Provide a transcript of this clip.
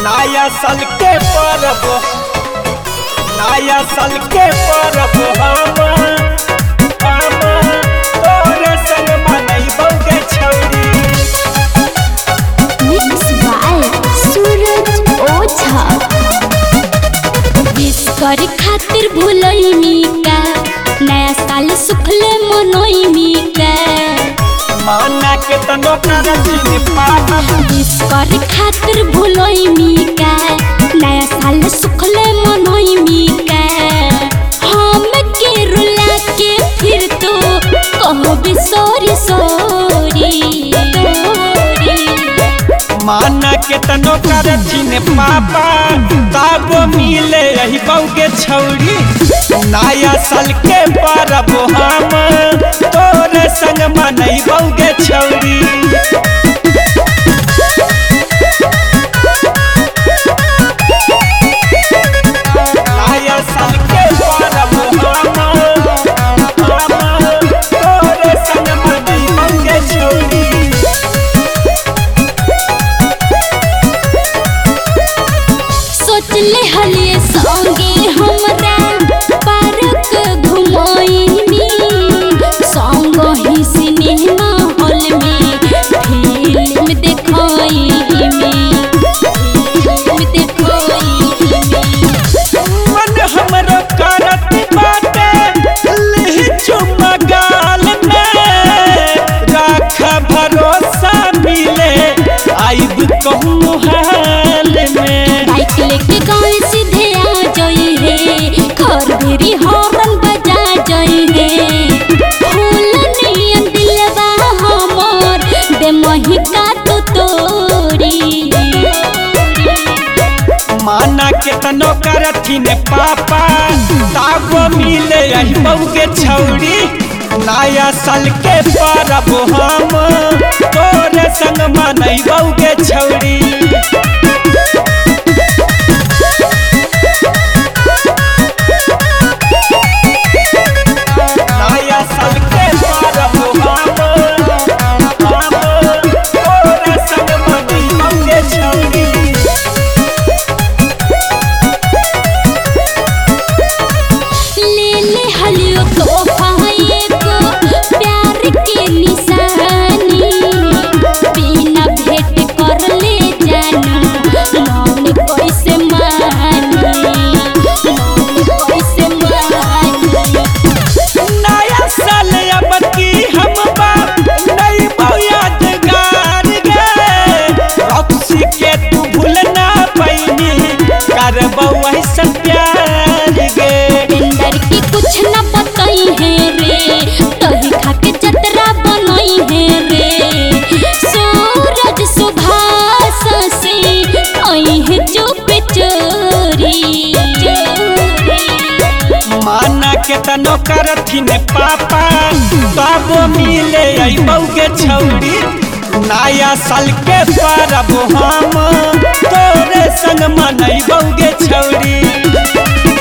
नया साल के परब हम तोरे संग मनैबौ गे छौरी। Mix by Suraj Ojha. Wish करे खातिर भूलैमी का, नया साल सुखले मनैमी का। माना के तनो करथिन पापा। विश करे खातिर भूलैमी का, नया साल सुखले मनैमी का। हम के रुला के फिर तो कहबे सॉरी सॉरी। माना के तनो करथिन पापा, तब मिले रही बौगे छौरी। नया साल के परब हम तोरे संग मनैबौ गे छौरी। नया साल के परब हम तोरे संग मनैबौ गे छौरी। सोचले हलिए संगे हमरा पार्क घुमाईनी। संग ही सिनेमा हॉल में फिल्म देखाईनी। मन हमरो करत बाटे लिहि चुम्मा गाल में। राख भरोसा मिले आइब कहूँ हाल में। बाइक लेके गाँव सीधे आ जाई है, घर भेरी हॉर्न बजा जाई है। फूल नियन दिलवा हमर दे महिका तो तोरी। माना के तनो करथिन पापा, तब मिले अहिबौ गे छौरी। नया साल के परब हम तोरे संग मनैबौ गे छौरी। नया साल के परब हम तोरे संग मनैबौ गे छौरी। ले ले हलियो तोहफा एगो प्यार के निशानी। बिना भेंट कर ले जानू मन कैसे मानी। नया साल अब की हम नैबौ यादगार गे। रक्सी के तू भूल ना पैनी, करबौ ऐसन प्यार गे। पेंडर की कुछ न बताई है रे, तही खाके जतरा बनाई है रे। सूरज सुभाष से आई है चुप चोरी। माना के तनो करथिन पापा, तब मिले अइबौ गे छौरी। नया साल के परब हम तोरे संग मनैबौ गे छौरी।